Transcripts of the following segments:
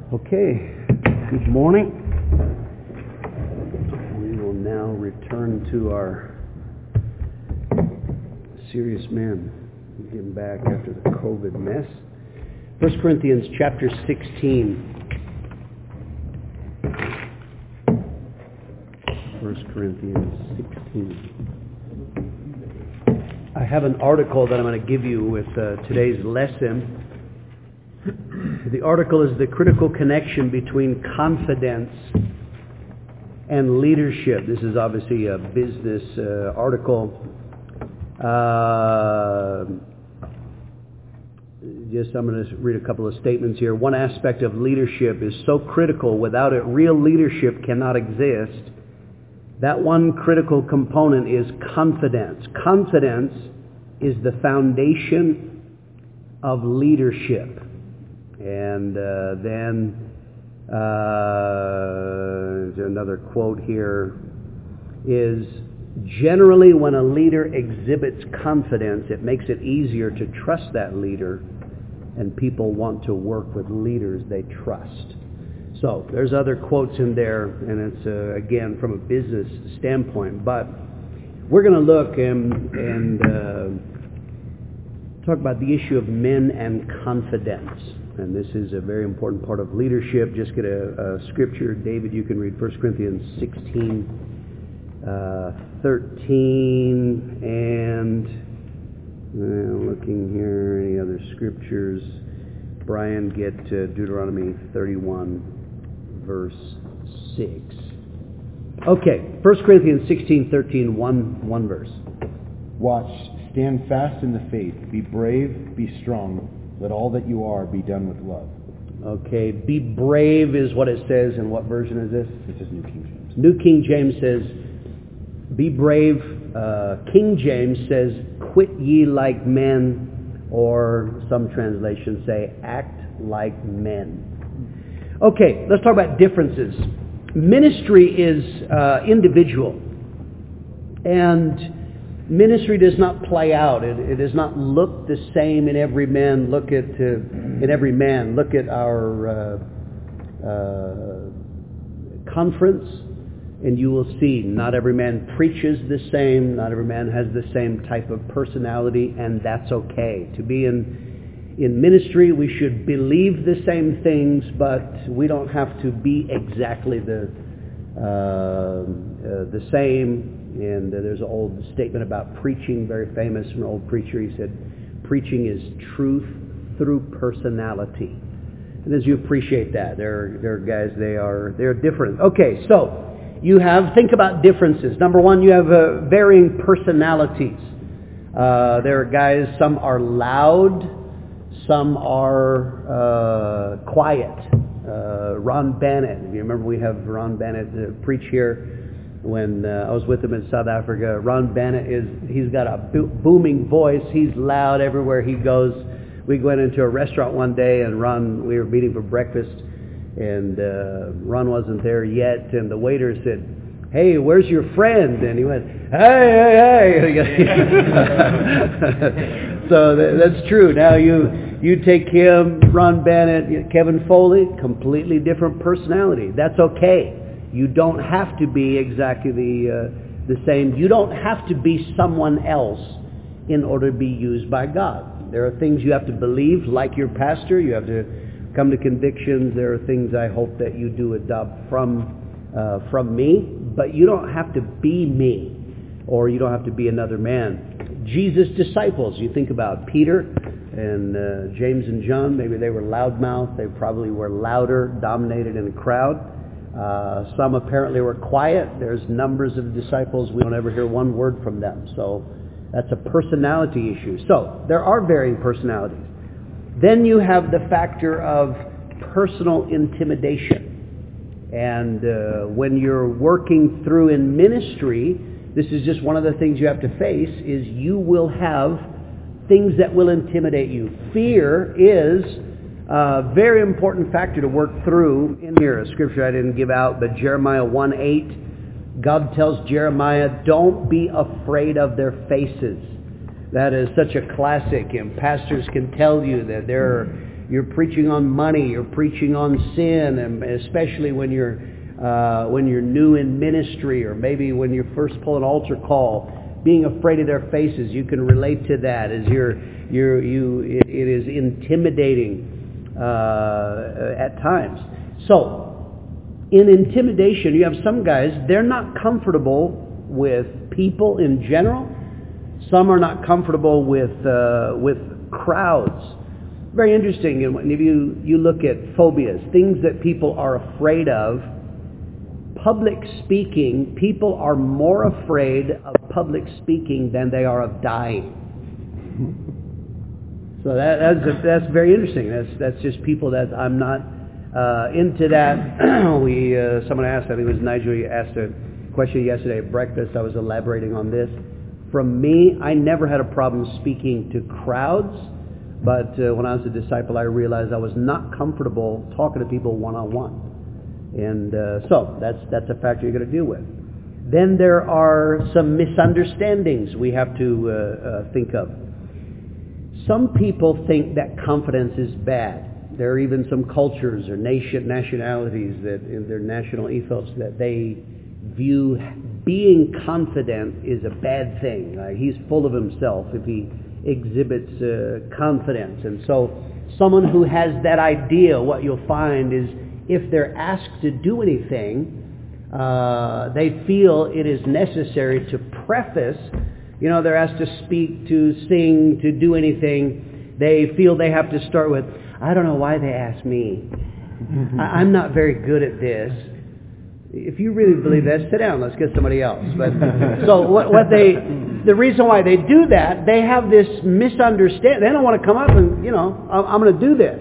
Okay, good morning. We will now return to our serious men, getting back after the COVID mess. 1 Corinthians chapter 16. 1 Corinthians 16. I have an article that I'm going to give you with today's lesson. The article is The Critical Connection Between Confidence and Leadership. This is obviously a business article. I'm going to read a couple of statements here. One aspect of leadership is so critical, without it, real leadership cannot exist. That one critical component is confidence. Confidence is the foundation of leadership. And then another quote here is, generally when a leader exhibits confidence, it makes it easier to trust that leader, and people want to work with leaders they trust. So there's other quotes in there, and it's again from a business standpoint. But we're going to look and talk about the issue of men and confidence. And this is a very important part of leadership. Just get a scripture. David, you can read 1 Corinthians 16, 13, and looking here, any other scriptures. Brian, get Deuteronomy 31, verse 6. Okay, 1 Corinthians 16, 13, one verse. Watch, stand fast in the faith, be brave, be strong. Let all that you are be done with love. Okay, be brave is what it says. And what version is this? This is New King James. New King James says, be brave. King James says, quit ye like men, or some translations say, act like men. Okay, let's talk about differences. Ministry is individual. And ministry does not play out. It does not look the same in every man. Look at our conference, and you will see not every man preaches the same. Not every man has the same type of personality, and that's okay. To be in ministry, we should believe the same things, but we don't have to be exactly the same. And there's an old statement about preaching, very famous from an old preacher. He said, preaching is truth through personality. And as you appreciate that, they're guys, they're different. Okay, so think about differences. Number one, you have varying personalities. There are guys, some are loud, some are quiet. Ron Bannett, if you remember, we have Ron Bannett preach here. When I was with him in South Africa, Ron Bannett he's got a booming voice. He's loud everywhere he goes. We went into a restaurant one day, and we were meeting for breakfast, and Ron wasn't there yet, and the waiter said, "Hey, where's your friend?" And he went, "Hey." So that's true. Now you take him, Ron Bannett, Kevin Foley, completely different personality. That's okay. You don't have to be exactly the same. You don't have to be someone else in order to be used by God. There are things you have to believe, like your pastor. You have to come to convictions. There are things I hope that you do adopt from me. But you don't have to be me, or you don't have to be another man. Jesus' disciples, you think about Peter and James and John. Maybe they were loudmouth. They probably were louder, dominated in a crowd. Some apparently were quiet. There's numbers of disciples. We don't ever hear one word from them. So that's a personality issue. So there are varying personalities. Then you have the factor of personal intimidation. And when you're working through in ministry, this is just one of the things you have to face, is you will have things that will intimidate you. Fear is a very important factor to work through. In here, a scripture I didn't give out, but Jeremiah 1:8, God tells Jeremiah, don't be afraid of their faces. That is such a classic, and pastors can tell you that there you're preaching on money, you're preaching on sin, and especially when you're new in ministry, or maybe when you first pull an altar call, being afraid of their faces. You can relate to that as it is intimidating at times. So, in intimidation, you have some guys, they're not comfortable with people in general. Some are not comfortable with crowds. Very interesting. And if you look at phobias, things that people are afraid of, public speaking, people are more afraid of public speaking than they are of dying. So that's very interesting. That's just people that I'm not into that. Someone asked, I think it was Nigel, he asked a question yesterday at breakfast. I was elaborating on this. From me, I never had a problem speaking to crowds, but when I was a disciple, I realized I was not comfortable talking to people one-on-one. And so that's a factor you're going to deal with. Then there are some misunderstandings we have to think of. Some people think that confidence is bad. There are even some cultures or nationalities that in their national ethos that they view being confident is a bad thing. He's full of himself if he exhibits confidence. And so someone who has that idea, what you'll find is if they're asked to do anything, they feel it is necessary to preface. They're asked to speak, to sing, to do anything. They feel they have to start with, I don't know why they asked me. I'm not very good at this. If you really believe that, sit down. Let's get somebody else. But so the reason why they do that, they have this misunderstanding. They don't want to come up and I'm going to do this.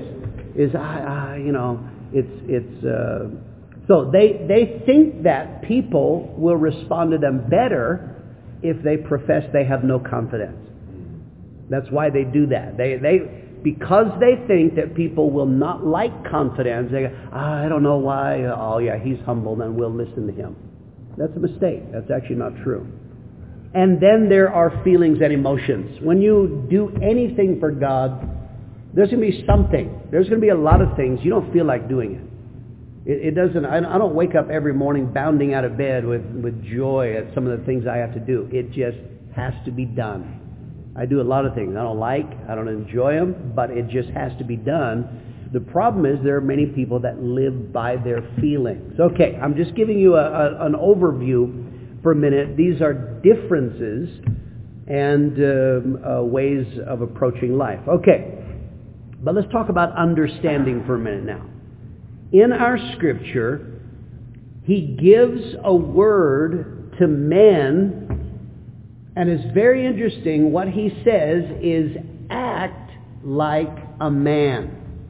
So they think that people will respond to them better if they profess they have no confidence. That's why they do that. Because they think that people will not like confidence, they go, I don't know why. Oh yeah, he's humble, then we'll listen to him. That's a mistake. That's actually not true. And then there are feelings and emotions. When you do anything for God, there's going to be something. There's going to be a lot of things you don't feel like doing it. It doesn't. I don't wake up every morning bounding out of bed with joy at some of the things I have to do. It just has to be done. I do a lot of things I don't like, I don't enjoy them, but it just has to be done. The problem is there are many people that live by their feelings. Okay, I'm just giving you an overview for a minute. These are differences and ways of approaching life. Okay, but let's talk about understanding for a minute now. In our scripture, he gives a word to men. And it's very interesting. What he says is, act like a man.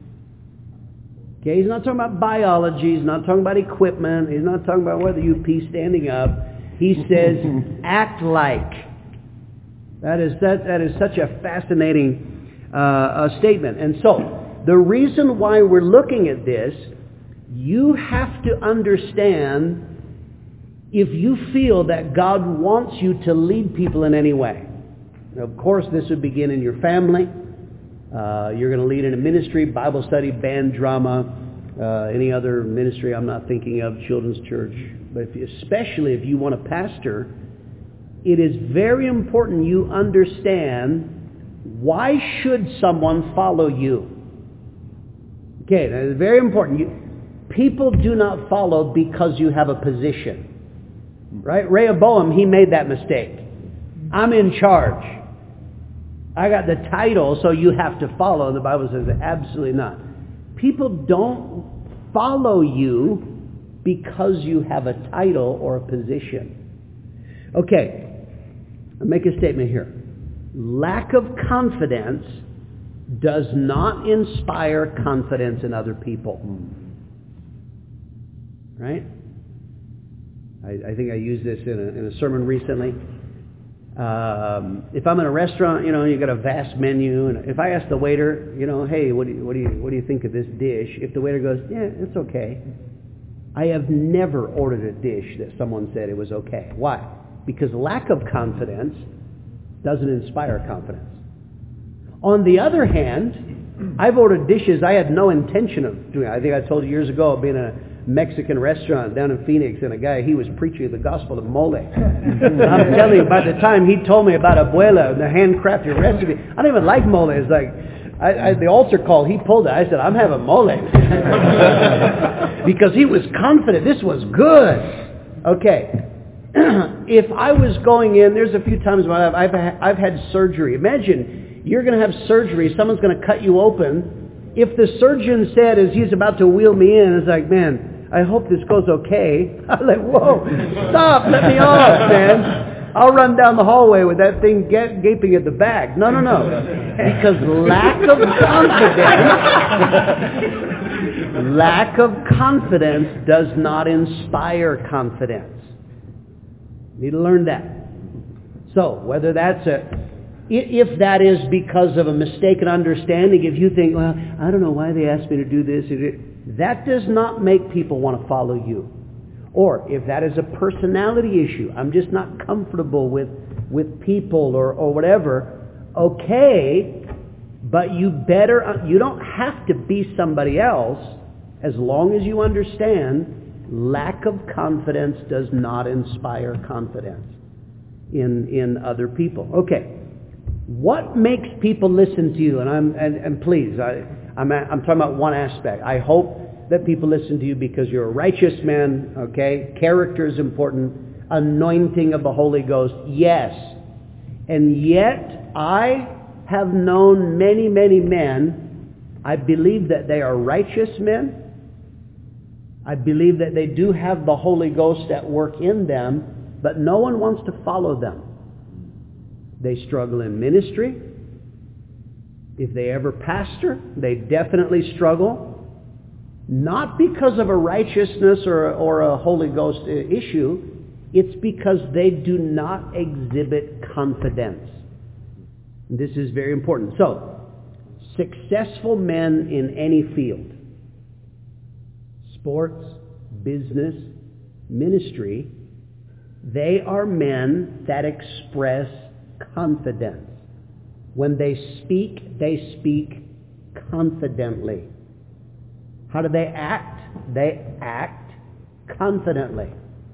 Okay, he's not talking about biology. He's not talking about equipment. He's not talking about whether you pee standing up. He says, act like. That is such a fascinating statement. And so, the reason why we're looking at this, you have to understand if you feel that God wants you to lead people in any way. Now, of course, this would begin in your family. You're going to lead in a ministry, Bible study, band, drama, any other ministry I'm not thinking of, children's church. But especially if you want to pastor, it is very important you understand, why should someone follow you? Okay, that is very important. People do not follow because you have a position. Right? Rehoboam, he made that mistake. I'm in charge. I got the title, so you have to follow. The Bible says absolutely not. People don't follow you because you have a title or a position. Okay, I'll make a statement here. Lack of confidence does not inspire confidence in other people. Right? I think I used this in a sermon recently. If I'm in a restaurant, you got a vast menu, and if I ask the waiter, hey, what do you think of this dish? If the waiter goes, yeah, it's okay, I have never ordered a dish that someone said it was okay. Why? Because lack of confidence doesn't inspire confidence. On the other hand, I've ordered dishes I had no intention of doing. I think I told you years ago of being in a Mexican restaurant down in Phoenix, and a guy, he was preaching the gospel of mole. And I'm telling you, by the time he told me about Abuela and the handcrafted recipe, I don't even like mole. It's like, the altar call, he pulled it. I said, I'm having mole. Because he was confident this was good. Okay. If I was going in, there's a few times when I've had surgery. Imagine you're going to have surgery. Someone's going to cut you open. If the surgeon said as he's about to wheel me in, it's like, man, I hope this goes okay. I'm like, whoa, stop, let me off, man. I'll run down the hallway with that thing gaping at the back. No. Because lack of confidence does not inspire confidence. You need to learn that. So, whether that's if that is because of a mistaken understanding, if you think, well, I don't know why they asked me to do this, that does not make people want to follow you. Or if that is a personality issue, I'm just not comfortable with people or whatever, okay, but you don't have to be somebody else as long as you understand lack of confidence does not inspire confidence in other people. Okay. What makes people listen to you? And please, I'm talking about one aspect. I hope that people listen to you because you're a righteous man, okay? Character is important. Anointing of the Holy Ghost, yes. And yet, I have known many, many men. I believe that they are righteous men. I believe that they do have the Holy Ghost at work in them, but no one wants to follow them. They struggle in ministry. If they ever pastor, they definitely struggle. Not because of a righteousness or a Holy Ghost issue. It's because they do not exhibit confidence. This is very important. So, successful men in any field, sports, business, ministry, they are men that express confidence. When they speak confidently. How do they act? They act confidently.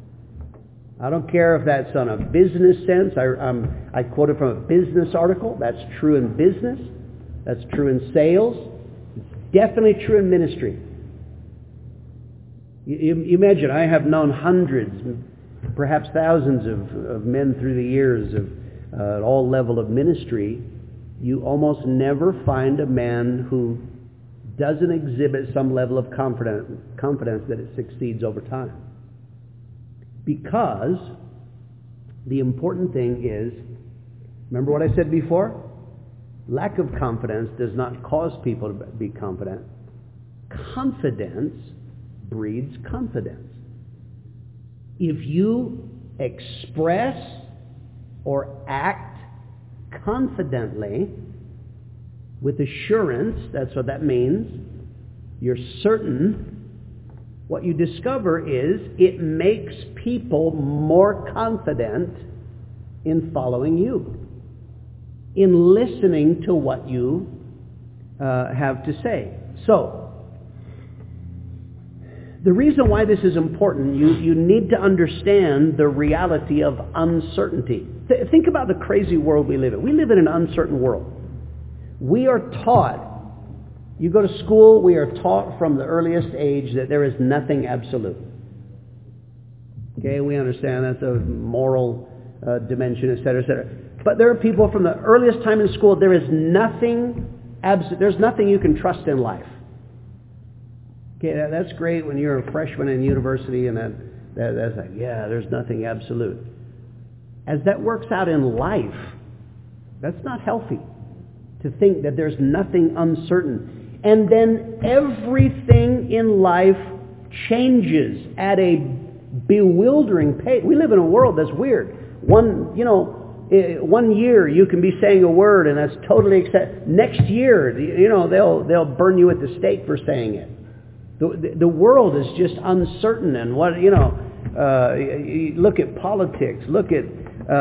I don't care if that's on a business sense. I quoted from a business article. That's true in business. That's true in sales. It's definitely true in ministry. You imagine, I have known hundreds, perhaps thousands of men through the years of at all level of ministry. You almost never find a man who doesn't exhibit some level of confidence that it succeeds over time. Because the important thing is, remember what I said before? Lack of confidence does not cause people to be confident. Confidence breeds confidence. If you express or act confidently, with assurance, that's what that means, you're certain, what you discover is it makes people more confident in following you, in listening to what you have to say. So, the reason why this is important, you need to understand the reality of uncertainty. Think about the crazy world we live in. We live in an uncertain world. We are taught, you go to school, we are taught from the earliest age that there is nothing absolute. Okay, we understand that's a moral dimension, etc., etc. But there are people from the earliest time in school, there is nothing absolute. There's nothing you can trust in life. Okay, that's great when you're a freshman in university and that's like, yeah, there's nothing absolute. As that works out in life, that's not healthy. To think that there's nothing uncertain. And then everything in life changes at a bewildering pace. We live in a world that's weird. One year you can be saying a word and that's totally accepted. Next year, they'll burn you at the stake for saying it. The world is just uncertain, and you look at politics, look at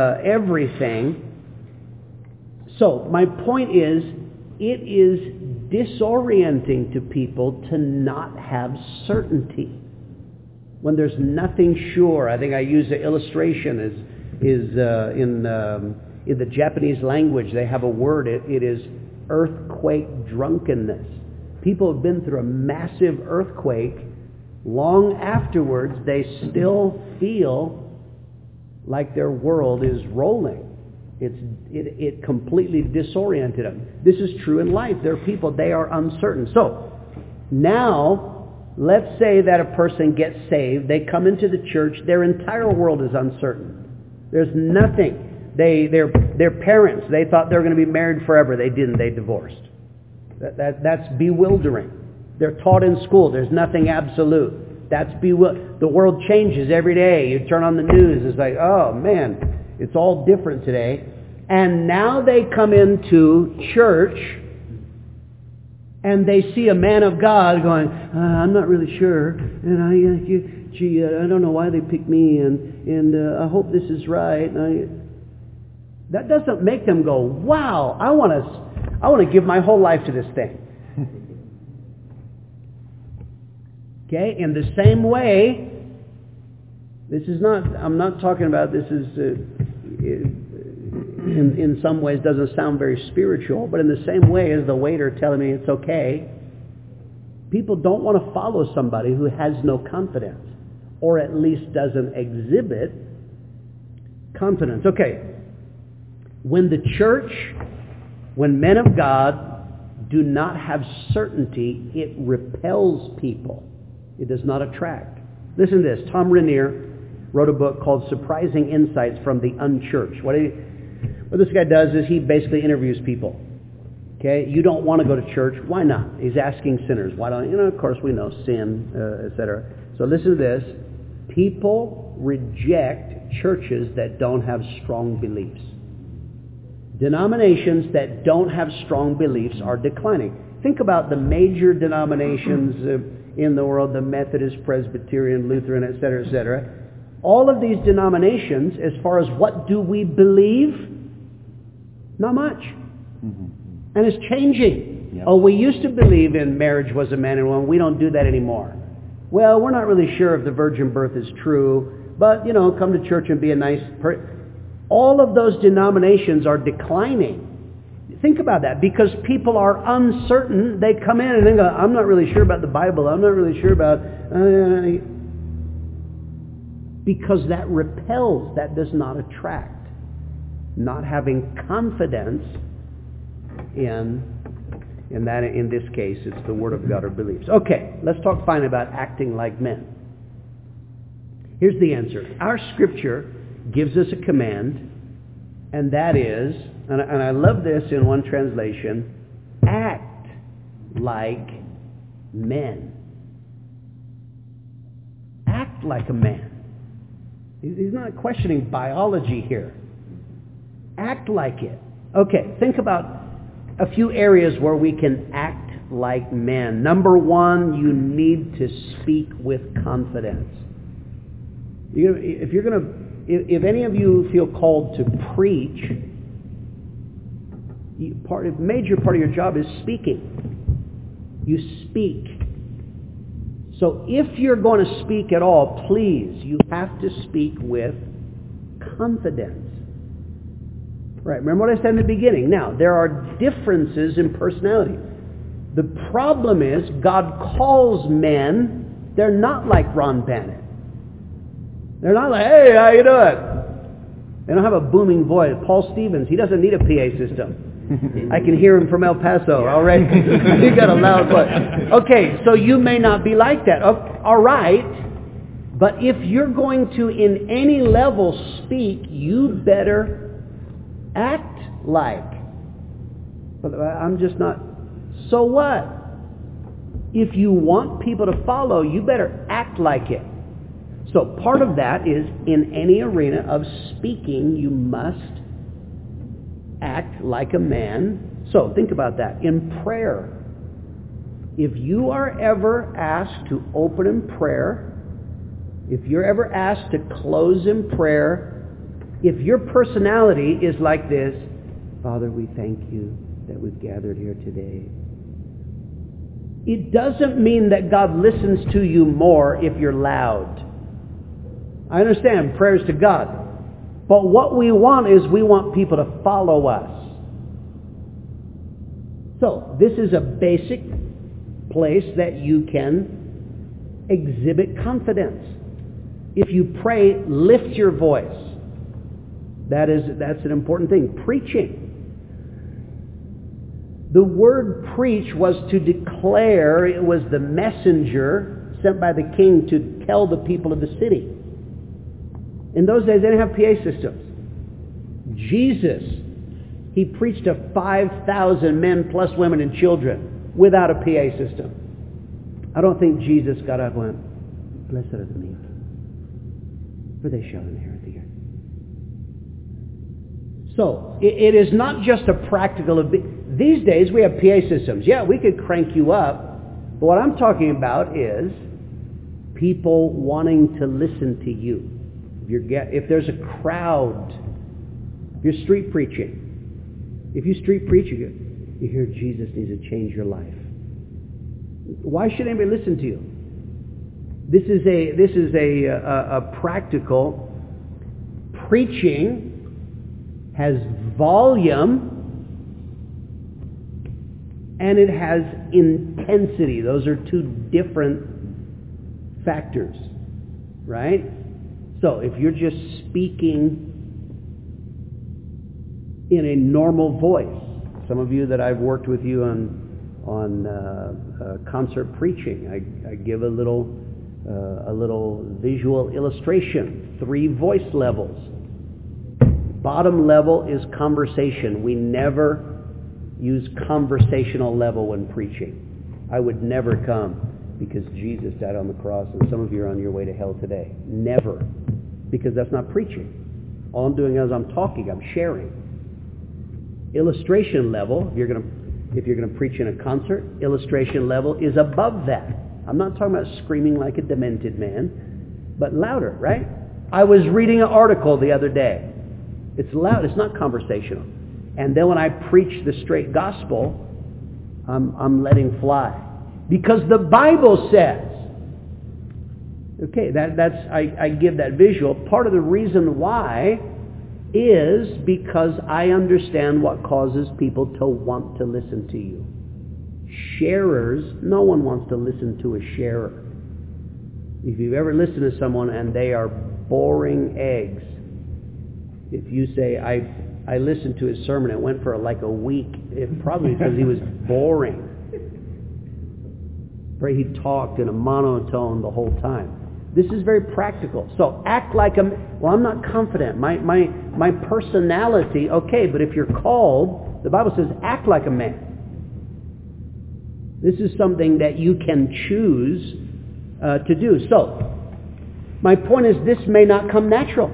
everything. So my point is, it is disorienting to people to not have certainty. When there's nothing sure. I think I use the illustration in the Japanese language. They have a word. It is earthquake drunkenness. People have been through a massive earthquake. Long afterwards, they still feel like their world is rolling. It completely disoriented them. This is true in life. There are people, they are uncertain. So, now, let's say that a person gets saved. They come into the church. Their entire world is uncertain. There's nothing. Their parents, they thought they were going to be married forever. They didn't. They divorced. That's bewildering. They're taught in school. There's nothing absolute. That's bewildering. The world changes every day. You turn on the news. It's like, oh man, it's all different today. And now they come into church and they see a man of God going, I'm not really sure. And I don't know why they picked me. And I hope this is right. That doesn't make them go, wow, I want to give my whole life to this thing. Okay? In the same way, I'm not talking about this is, in some ways doesn't sound very spiritual, but in the same way as the waiter telling me it's okay, people don't want to follow somebody who has no confidence, or at least doesn't exhibit confidence. Okay. When the church, when men of God do not have certainty, it repels people. It does not attract. Listen to this. Tom Rainier wrote a book called Surprising Insights from the Unchurched. What this guy does is he basically interviews people. Okay? You don't want to go to church. Why not? He's asking sinners. Why don't you? Of course we know sin, etc. So listen to this. People reject churches that don't have strong beliefs. Denominations that don't have strong beliefs are declining. Think about the major denominations in the world, the Methodist, Presbyterian, Lutheran, etc., etc. All of these denominations, as far as what do we believe, not much. Mm-hmm. And it's changing. Yep. Oh, we used to believe in marriage was a man and woman. We don't do that anymore. Well, we're not really sure if the virgin birth is true, but, come to church and be a nice person. All of those denominations are declining. Think about that. Because people are uncertain, they come in and they go, I'm not really sure about the Bible. I'm not really sure about... because that repels, that does not attract. Not having confidence in this case, it's the Word of God or beliefs. Okay, let's talk finally about acting like men. Here's the answer. Our Scripture gives us a command, and that is, and I love this in one translation, act like men. Act like a man. He's not questioning biology here. Act like it. Okay, think about a few areas where we can act like men. Number one, you need to speak with confidence. If any of you feel called to preach, a major part of your job is speaking. You speak. So if you're going to speak at all, please, you have to speak with confidence. Right, remember what I said in the beginning. Now, there are differences in personality. The problem is, God calls men, they're not like Ron Bannett. They're not like, hey, how you doing? They don't have a booming voice. Paul Stevens, he doesn't need a PA system. I can hear him from El Paso already. He got a loud voice. Okay, so you may not be like that. All right. But if you're going to, in any level, speak, you better act like. But I'm just not. So what? If you want people to follow, you better act like it. So part of that is, in any arena of speaking, you must act like a man. So think about that. In prayer, if you are ever asked to open in prayer, if you're ever asked to close in prayer, if your personality is like this, Father, we thank you that we've gathered here today. It doesn't mean that God listens to you more if you're loud. I understand prayers to God. But what we want is we want people to follow us. So this is a basic place that you can exhibit confidence. If you pray, lift your voice. That's an important thing. Preaching. The word preach was to declare. It was the messenger sent by the king to tell the people of the city. In those days, they didn't have PA systems. Jesus, he preached to 5,000 men plus women and children without a PA system. I don't think Jesus got up and went, "Blessed are the meek, for they shall inherit the earth." So, it is not just a practical... These days, we have PA systems. Yeah, we could crank you up. But what I'm talking about is people wanting to listen to you. If there's a crowd, if you're street preaching, if you street preach, you hear Jesus needs to change your life. Why should anybody listen to you? This is a practical preaching, has volume, and it has intensity. Those are two different factors, right? So if you're just speaking in a normal voice, some of you that I've worked with you on concert preaching, I give a little visual illustration. 3 voice levels. Bottom level is conversation. We never use conversational level when preaching. I would never come because Jesus died on the cross and some of you are on your way to hell today. Never. Because that's not preaching. All I'm doing is I'm talking, I'm sharing. Illustration level, if you're going to preach in a concert, illustration level is above that. I'm not talking about screaming like a demented man, but louder, right? I was reading an article the other day. It's loud, it's not conversational. And then when I preach the straight gospel, I'm letting fly. Because the Bible says, okay, I give that visual. Part of the reason why is because I understand what causes people to want to listen to you. Sharers, no one wants to listen to a sharer. If you've ever listened to someone and they are boring eggs, if you say, I listened to his sermon, it went for like a week, it probably because he was boring. Right? He talked in a monotone the whole time. This is very practical. So act like I'm not confident. My personality, okay, but if you're called, the Bible says act like a man. This is something that you can choose to do. So, my point is this may not come natural.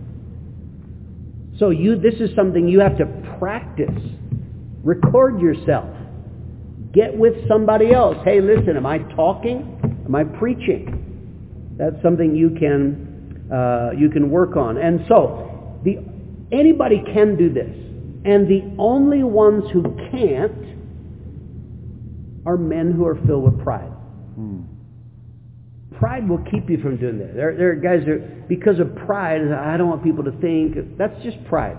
So this is something you have to practice. Record yourself. Get with somebody else. Hey, listen, am I talking? Am I preaching? That's something you can work on. And so, anybody can do this. And the only ones who can't are men who are filled with pride. Pride will keep you from doing that. There are guys that, because of pride, I don't want people to think, that's just pride.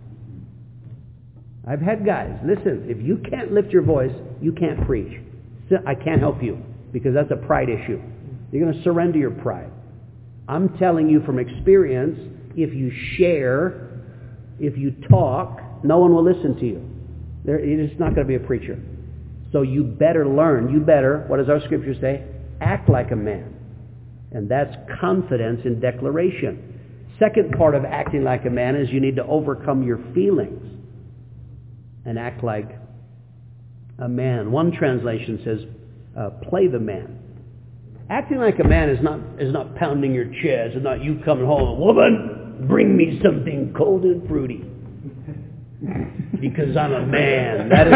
I've had guys, listen, if you can't lift your voice, you can't preach. I can't help you, because that's a pride issue. You're going to surrender your pride. I'm telling you from experience, if you share, if you talk, no one will listen to you. You're just not going to be a preacher. So you better learn. You better, what does our scripture say? Act like a man. And that's confidence in declaration. Second part of acting like a man is you need to overcome your feelings and act like a man. One translation says, play the man. Acting like a man is not pounding your chest. It's not you coming home, woman, bring me something cold and fruity. Because I'm a man. That is.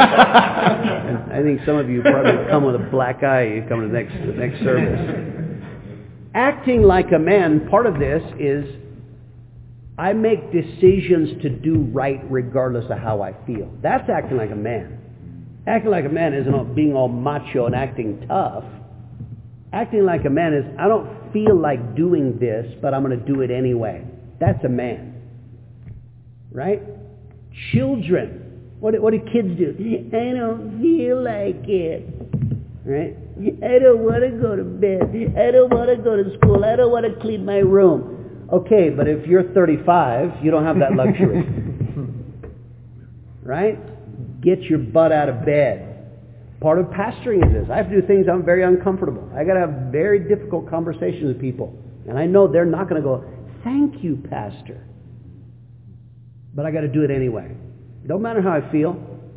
I think some of you probably come with a black eye. You come to the next service. Acting like a man, part of this is I make decisions to do right regardless of how I feel. That's acting like a man. Acting like a man isn't being all macho and acting tough. Acting like a man is, I don't feel like doing this, but I'm going to do it anyway. That's a man. Right? Children. What do kids do? I don't feel like it. Right? I don't want to go to bed. I don't want to go to school. I don't want to clean my room. Okay, but if you're 35, you don't have that luxury. Right? Get your butt out of bed. Part of pastoring is this. I have to do things I'm very uncomfortable. I got to have very difficult conversations with people. And I know they're not going to go, thank you, Pastor. But I got to do it anyway. Don't matter how I feel.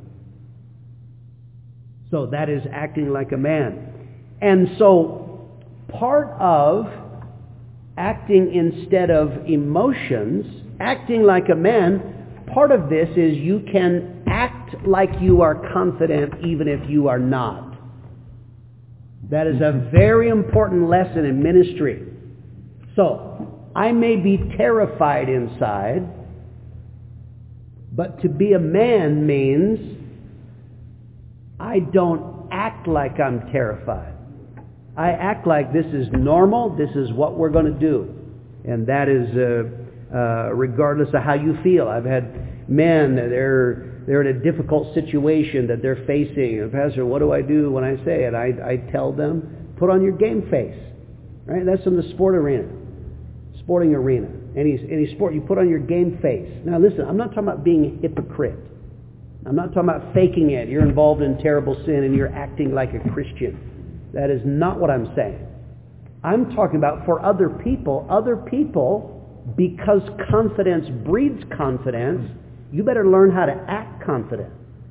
So that is acting like a man. And so part of acting instead of emotions, acting like a man, part of this is you can act like you are confident even if you are not. That is a very important lesson in ministry. So, I may be terrified inside, but to be a man means I don't act like I'm terrified. I act like this is normal, this is what we're going to do. And that is regardless of how you feel. I've had men, they're in a difficult situation that they're facing. And Pastor, what do I do when I say it? I tell them, put on your game face. Right? That's in the sporting arena. Any sport, you put on your game face. Now listen, I'm not talking about being a hypocrite. I'm not talking about faking it. You're involved in terrible sin and you're acting like a Christian. That is not what I'm saying. I'm talking about for other people, because confidence breeds confidence, you better learn how to act confident.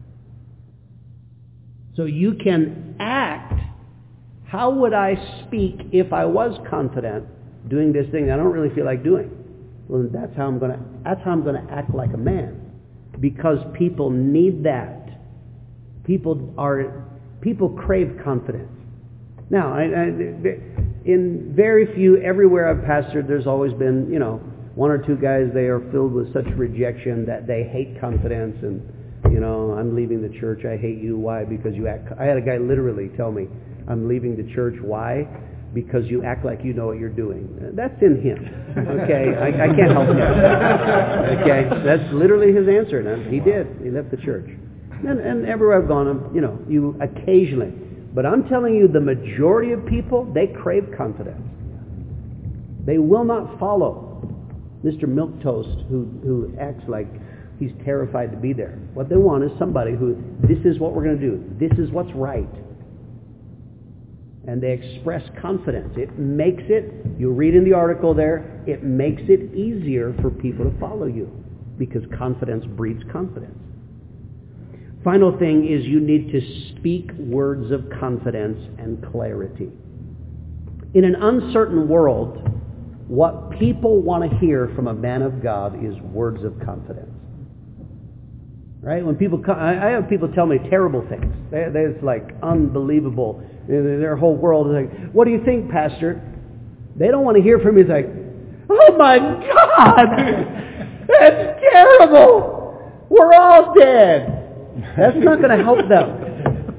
So you can act, how would I speak if I was confident doing this thing I don't really feel like doing? Well, that's how I'm going to act like a man. Because people need that. People crave confidence. Now, in very few, everywhere I've pastored, there's always been, one or two guys, they are filled with such rejection that they hate confidence and, I'm leaving the church, I hate you. Why? Because you act... I had a guy literally tell me, I'm leaving the church. Why? Because you act like you know what you're doing. That's in him. Okay? I can't help him. Okay? That's literally his answer. And he did. He left the church. And everywhere I've gone, you occasionally... But I'm telling you, the majority of people, they crave confidence. They will not follow Mr. Milquetoast who acts like he's terrified to be there. What they want is somebody who, this is what we're going to do. This is what's right. And they express confidence. It makes it, you read in the article there, it makes it easier for people to follow you because confidence breeds confidence. Final thing is you need to speak words of confidence and clarity. In an uncertain world, what people want to hear from a man of God is words of confidence. Right? When people come, I have people tell me terrible things. It's like unbelievable. Their whole world is like, what do you think, Pastor? They don't want to hear from me. It's like, oh my God! That's terrible! We're all dead! That's not going to help them.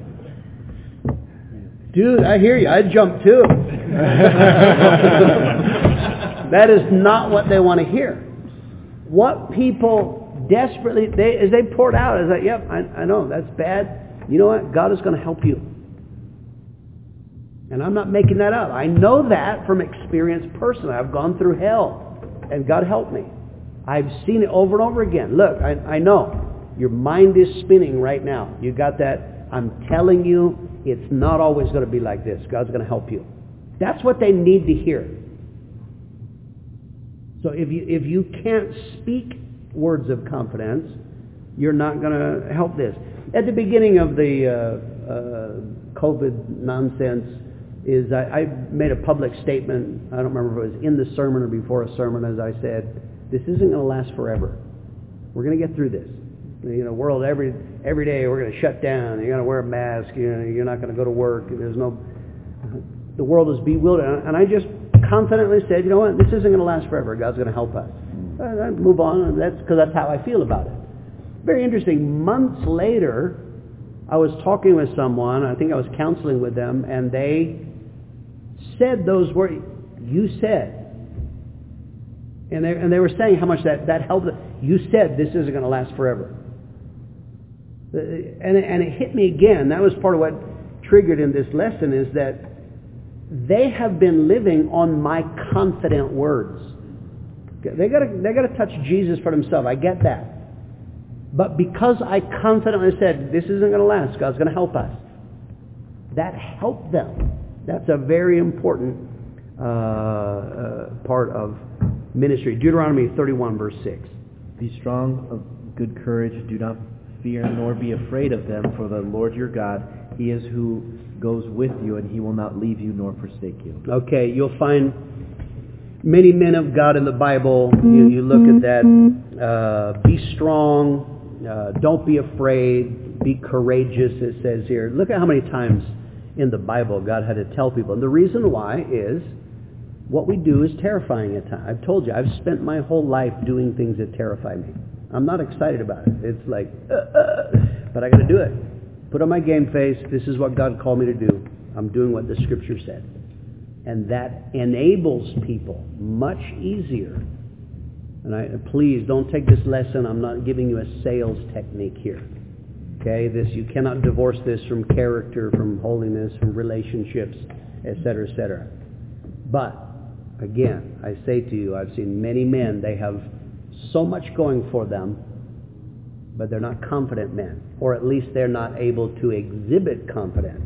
Dude, I hear you. I'd jump too. That is not what they want to hear. What people desperately, as they poured out, is like, yep, I know, that's bad. You know what? God is going to help you. And I'm not making that up. I know that from experience personally. I've gone through hell, and God helped me. I've seen it over and over again. Look, I know. Your mind is spinning right now. You got that? I'm telling you, it's not always going to be like this. God's going to help you. That's what they need to hear. So if you can't speak words of confidence, you're not going to help this. At the beginning of the COVID nonsense, I made a public statement. I don't remember if it was in the sermon or before a sermon, as I said, this isn't going to last forever. We're going to get through this. World, every day we're going to shut down. You're going to wear a mask. You're not going to go to work. The world is bewildered. And I just confidently said, you know what? This isn't going to last forever. God's going to help us. I move on. And that's because that's how I feel about it. Very interesting. Months later, I was talking with someone, I think I was counseling with them, and they said those words, you said. And they were saying how much that helped. You said this isn't going to last forever. And it hit me again. That was part of what triggered in this lesson, is that they have been living on my confident words. They got to touch Jesus for themselves. I get that. But because I confidently said, this isn't going to last, God's going to help us, that helped them. That's a very important part of ministry. Deuteronomy 31, verse 6. Be strong of good courage. Do not fear nor be afraid of them, for the Lord your God, He is who goes with you, and He will not leave you nor forsake you. Okay, you'll find many men of God in the Bible. You look at that. Be strong. Don't be afraid. Be courageous, it says here. Look at how many times in the Bible God had to tell people. And the reason why is what we do is terrifying at times. I've told you, I've spent my whole life doing things that terrify me. I'm not excited about it. It's like, but I got to do it. Put on my game face. This is what God called me to do. I'm doing what the Scripture said. And that enables people much easier. And please don't take this lesson. I'm not giving you a sales technique here. Okay, you cannot divorce this from character, from holiness, from relationships, etc., etc. But again, I say to you, I've seen many men. They have so much going for them, but they're not confident men, or at least they're not able to exhibit confidence.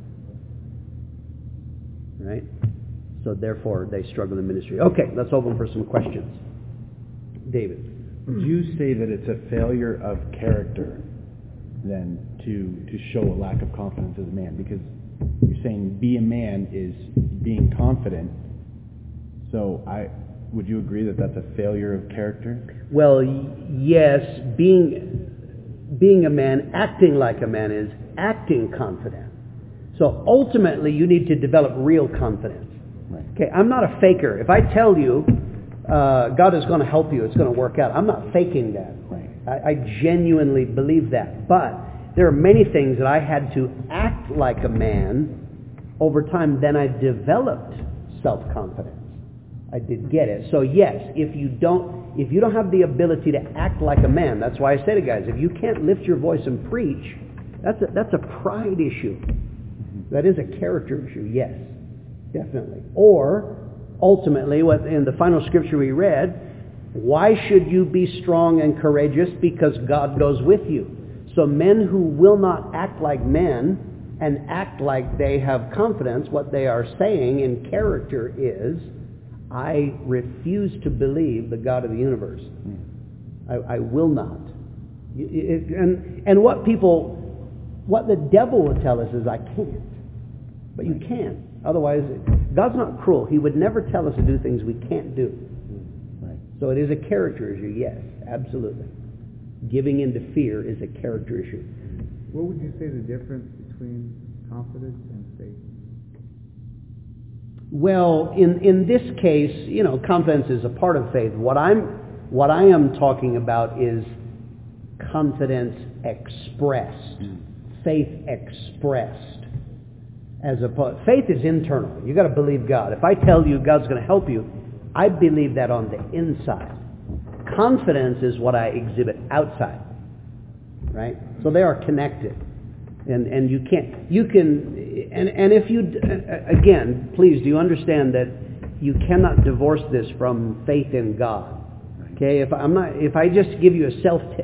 Right? So therefore, they struggle in ministry. Okay, let's open for some questions. David. Would you say that it's a failure of character then to show a lack of confidence as a man? Because you're saying be a man is being confident. So would you agree that that's a failure of character? Well, yes. Being a man, acting like a man is acting confident. So ultimately, you need to develop real confidence. Right. Okay, I'm not a faker. If I tell you God is going to help you, it's going to work out, I'm not faking that. Right. I genuinely believe that. But there are many things that I had to act like a man over time. Then I developed self-confidence. I did get it. So yes, if you don't have the ability to act like a man, that's why I say to guys, if you can't lift your voice and preach, that's a pride issue. That is a character issue, yes, definitely. Or ultimately, what in the final scripture we read, why should you be strong and courageous? Because God goes with you. So men who will not act like men and act like they have confidence, what they are saying in character is, I refuse to believe the God of the universe. I will not. And what the devil will tell us is I can't. But you can. Otherwise, God's not cruel. He would never tell us to do things we can't do. Right. So it is a character issue, yes, absolutely. Giving in to fear is a character issue. What would you say the difference between confidence and faith? Well, in this case, confidence is a part of faith. What I am talking about is confidence expressed, faith expressed. Faith is internal. You got to believe God. If I tell you God's going to help you, I believe that on the inside. Confidence is what I exhibit outside, right? So they are connected, and if you again, please, do you understand that you cannot divorce this from faith in God? Okay, if I just give you a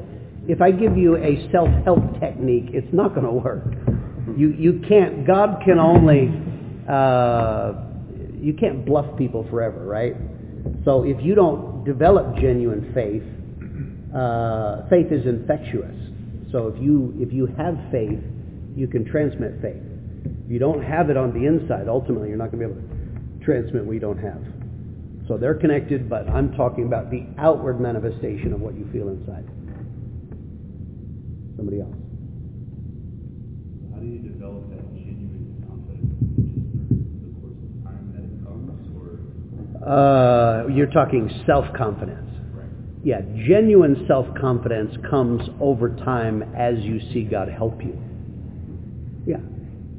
self-help technique, it's not going to work. You can't. God can only. You can't bluff people forever, right? So if you don't develop genuine faith, faith is infectious. So if you have faith, you can transmit faith. If you don't have it on the inside, ultimately you're not going to be able to transmit what you don't have. So they're connected, but I'm talking about the outward manifestation of what you feel inside. Somebody else. How do you develop that genuine confidence? Just through the course of time that it comes, or? You're talking self-confidence. Right. Yeah, genuine self-confidence comes over time as you see God help you.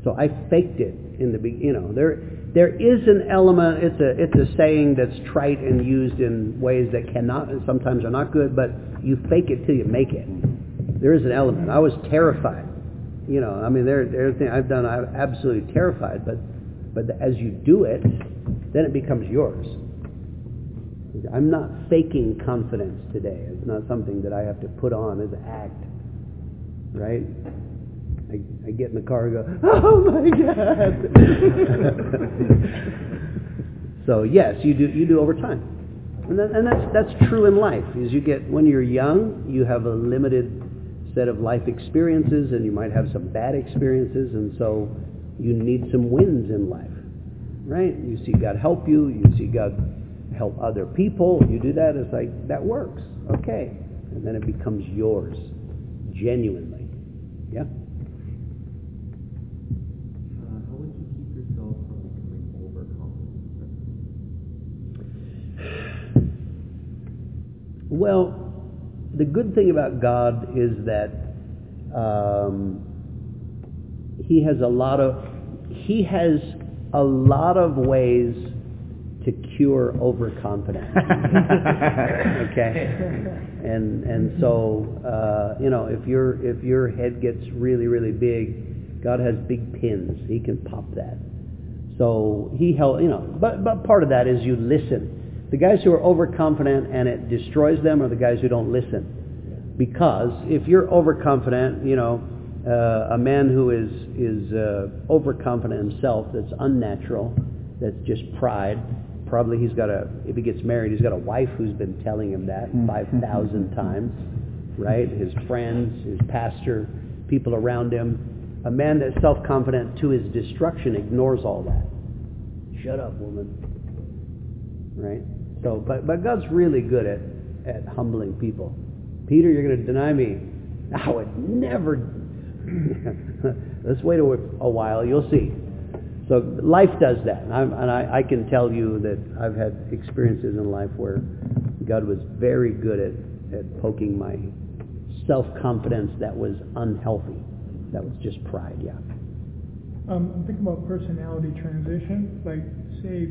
So I faked it in the beginning. There is an element. It's a saying that's trite and used in ways that cannot and sometimes are not good. But you fake it till you make it. There is an element. I was terrified. I mean, there's things I've done. I'm absolutely terrified. But as you do it, then it becomes yours. I'm not faking confidence today. It's not something that I have to put on as an act, right? I get in the car and go, oh my God! So yes, you do over time, and that's true in life. Is when you're young, you have a limited set of life experiences, and you might have some bad experiences, and so you need some wins in life, right? You see God help you. You see God help other people. You do that. It's like that works, okay, and then it becomes yours, genuinely, yeah. Well, the good thing about God is that He has a lot of ways to cure overconfidence. Okay, and so if your head gets really, really big, God has big pins. He can pop that. So He held, but part of that is you listen. The guys who are overconfident and it destroys them are the guys who don't listen. Because if you're overconfident, a man who is overconfident himself, that's unnatural, that's just pride. Probably if he gets married, he's got a wife who's been telling him that 5,000 times, right? His friends, his pastor, people around him. A man that's self-confident to his destruction ignores all that. Shut up, woman. Right? So, but God's really good at humbling people. Peter, you're going to deny me. I would never. Let's wait a while. You'll see. So life does that, and I can tell you that I've had experiences in life where God was very good at poking my self-confidence that was unhealthy. That was just pride. Yeah. I'm thinking about personality transition. Like, say,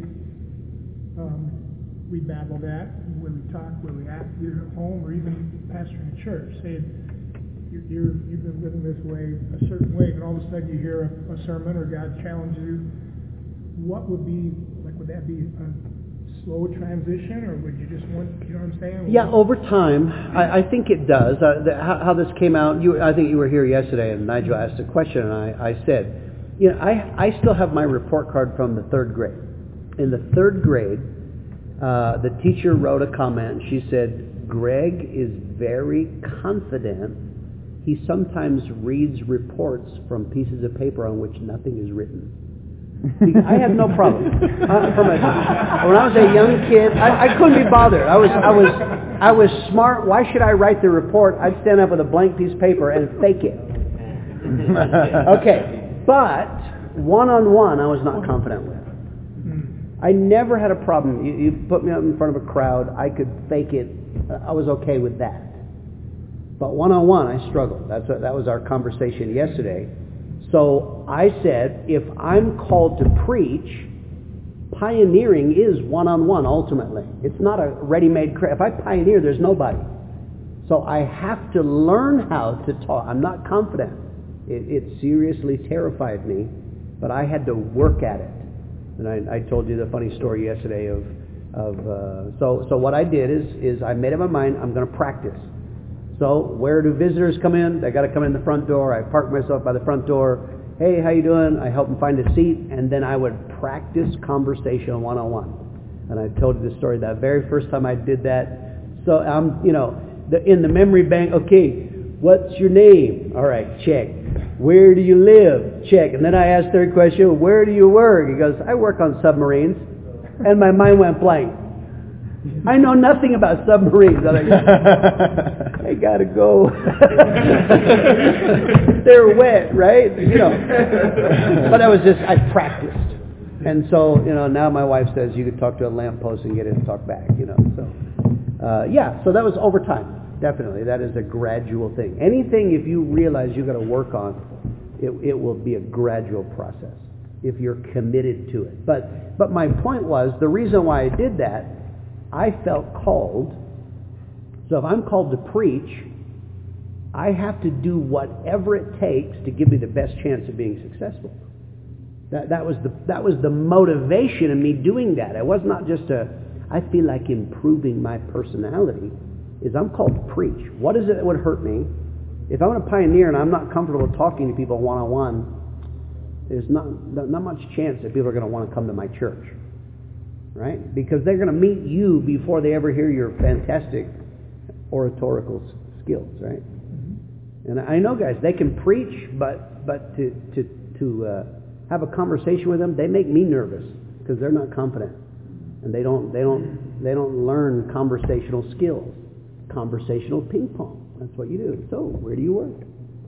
we babble that, the way we talk, the way we act, either at home or even pastoring a church. Say you've been living this way, a certain way, and all of a sudden you hear a sermon or God challenges you. What would that be a slow transition, or would you just want, you know what I'm saying? Yeah, over time, I think it does. How this came out, I think you were here yesterday, and Nigel asked a question, and I said, I still have my report card from the third grade. In the third grade, the teacher wrote a comment. She said, Greg is very confident. He sometimes reads reports from pieces of paper on which nothing is written. I had no problem. When I was a young kid, I couldn't be bothered. I was smart. Why should I write the report? I'd stand up with a blank piece of paper and fake it. Okay, but one-on-one, I was not confident with. I never had a problem. You put me up in front of a crowd, I could fake it. I was okay with that. But one-on-one, I struggled. That was our conversation yesterday. So I said, if I'm called to preach, pioneering is one-on-one ultimately. It's not a ready-made crowd. If I pioneer, there's nobody. So I have to learn how to talk. I'm not confident. It seriously terrified me, but I had to work at it. And I told you the funny story yesterday so what I did is I made up my mind, I'm going to practice. So where do visitors come in? They got to come in the front door. I park myself by the front door. Hey, how you doing? I help them find a seat, and then I would practice conversation one-on-one. And I told you the story that very first time I did that. So I'm, in the memory bank. Okay, what's your name? All right, check. Where do you live? Check. And then I asked third question, where do you work? He goes, I work on submarines. And my mind went blank. I know nothing about submarines. I'm like, I gotta go. They're wet, right? But I practiced. And so, now my wife says you could talk to a lamppost and get it to talk back, So that was over time. Definitely. That is a gradual thing. Anything, if you realize you've got to work on, It will be a gradual process if you're committed to it. But my point was, the reason why I did that, I felt called. So if I'm called to preach, I have to do whatever it takes to give me the best chance of being successful. That was the motivation in me doing that. It was not just I feel like improving my personality. Is I'm called to preach. What is it that would hurt me? If I'm a pioneer and I'm not comfortable talking to people one-on-one, there's not much chance that people are going to want to come to my church, right? Because they're going to meet you before they ever hear your fantastic oratorical skills, right? And I know guys, they can preach, but to have a conversation with them, they make me nervous because they're not confident, and they don't learn conversational skills, conversational ping pong. That's what you do. So, where do you work?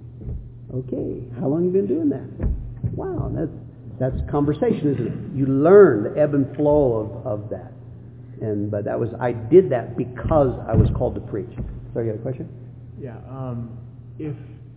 Okay, how long have you been doing that? Wow, that's conversation, isn't it? You learn the ebb and flow of that. But I did that because I was called to preach. Sorry, you got a question? Yeah. If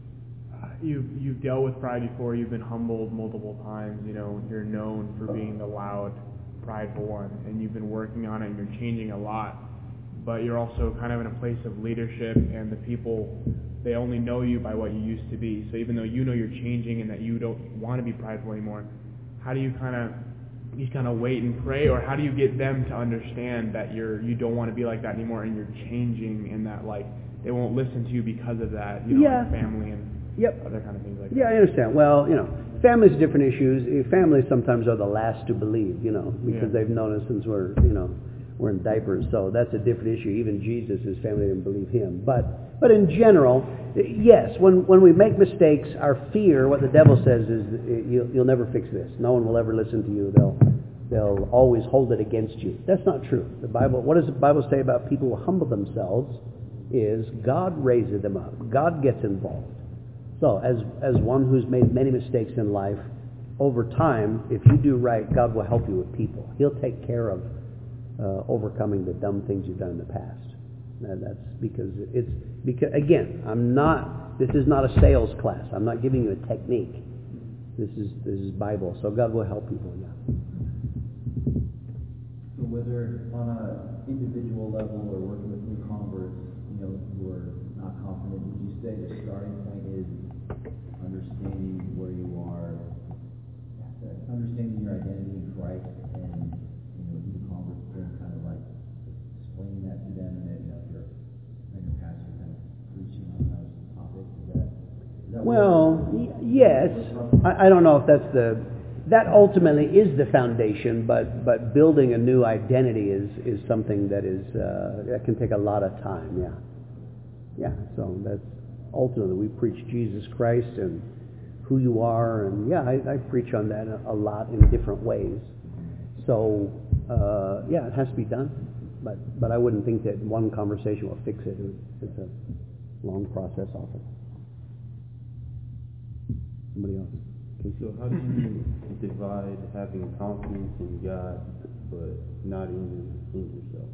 you've dealt with pride before, you've been humbled multiple times, you're known for being the loud, prideful one, and you've been working on it and you're changing a lot, but you're also kind of in a place of leadership, and the people, they only know you by what you used to be. So even though you know you're changing and that you don't want to be prideful anymore, how do you kind of wait and pray, or how do you get them to understand that you don't want to be like that anymore and you're changing, and that like they won't listen to you because of that, like family and other kind of things like that? Yeah, I understand. Well, families are different issues. Families sometimes are the last to believe, because they've known us since we're in diapers. So that's a different issue. Even Jesus, his family didn't believe him. But in general, yes, when we make mistakes, our fear, what the devil says is, you'll never fix this. No one will ever listen to you. They'll always hold it against you. That's not true. What does the Bible say about people who humble themselves? Is God raises them up. God gets involved. So as one who's made many mistakes in life, over time, if you do right, God will help you with people. He'll take care of overcoming the dumb things you've done in the past. And that's because again, this is not a sales class. I'm not giving you a technique. This is Bible. So God will help people. Yeah. So whether on an individual level or working with new converts, who are not confident, would you say the starting point is understanding where you are, understanding your identity in Christ, and new converts then kind of like explaining that to them, and then if you're your pastor kind of preaching on that topic? Is that well, yes. I don't know if that ultimately is the foundation, but building a new identity is something that can take a lot of time. Yeah. So that's ultimately we preach Jesus Christ and who you are, and I preach on that a lot in different ways. So it has to be done, but I wouldn't think that one conversation will fix it. It's a long process often. Somebody else. So how do you divide having confidence in God but not in yourself?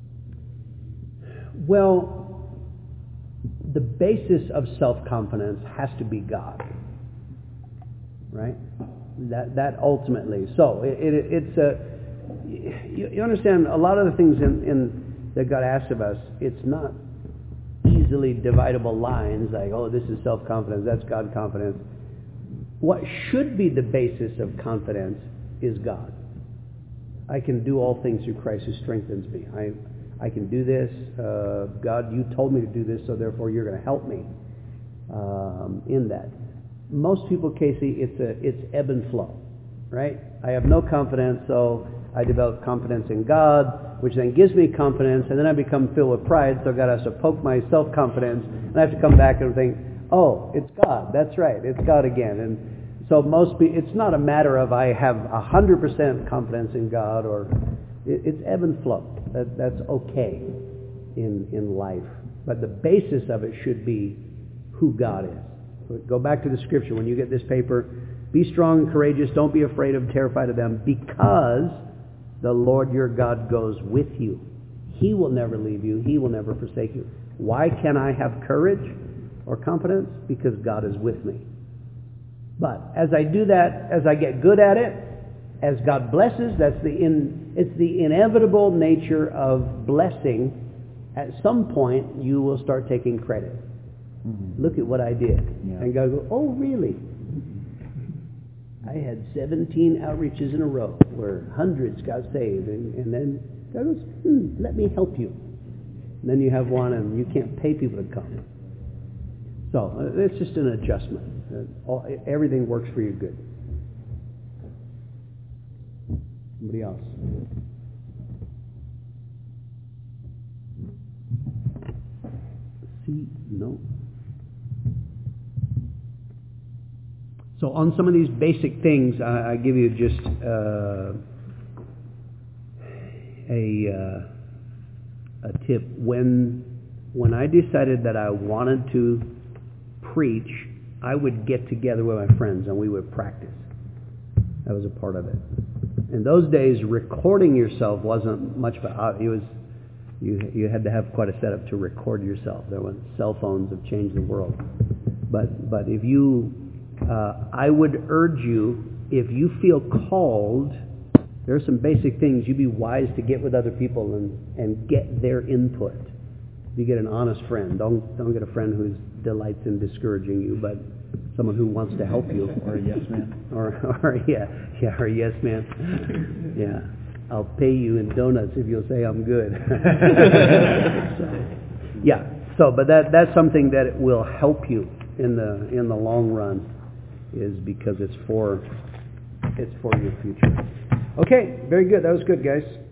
Well, the basis of self-confidence has to be God, right? That ultimately. So it's you understand a lot of the things in that God asks of us. It's not easily dividable lines like, oh, this is self-confidence, that's God confidence. What should be the basis of confidence is God. I can do all things through Christ who strengthens me. I can do this. God, you told me to do this, so therefore you're going to help me in that. Most people, Casey, it's ebb and flow, right? I have no confidence, so I develop confidence in God, which then gives me confidence, and then I become filled with pride, so God has to poke my self-confidence, and I have to come back and think, oh, it's God. That's right. It's God again. And so it's not a matter of I have 100% confidence in God, or it's ebb and flow. That's okay in life. But the basis of it should be who God is. So go back to the scripture. When you get this paper, be strong and courageous. Don't be afraid of, terrified of them, because the Lord your God goes with you. He will never leave you. He will never forsake you. Why can I have courage or confidence? Because God is with me. But as I do that, as I get good at it, as God blesses, it's the inevitable nature of blessing. At some point, you will start taking credit. Mm-hmm. Look at what I did. Yeah. And God goes, oh, really? I had 17 outreaches in a row where hundreds got saved. And then God goes, let me help you. And then you have one and you can't pay people to come. So it's just an adjustment. Everything works for your good. Somebody else? See? No. So on some of these basic things, I give you just a tip. When I decided that I wanted to preach, I would get together with my friends and we would practice. That was a part of it. In those days, recording yourself wasn't much of it was. You had to have quite a setup to record yourself. There were cell phones have changed the world. But if you, I would urge you, if you feel called, there are some basic things. You'd be wise to get with other people and get their input. You get an honest friend. Don't get a friend who delights in discouraging you, but someone who wants to help you. Or a yes man. Or a yes man. Yeah. I'll pay you in donuts if you'll say I'm good. But that's something that will help you in the long run, is because it's for your future. Okay, very good. That was good, guys.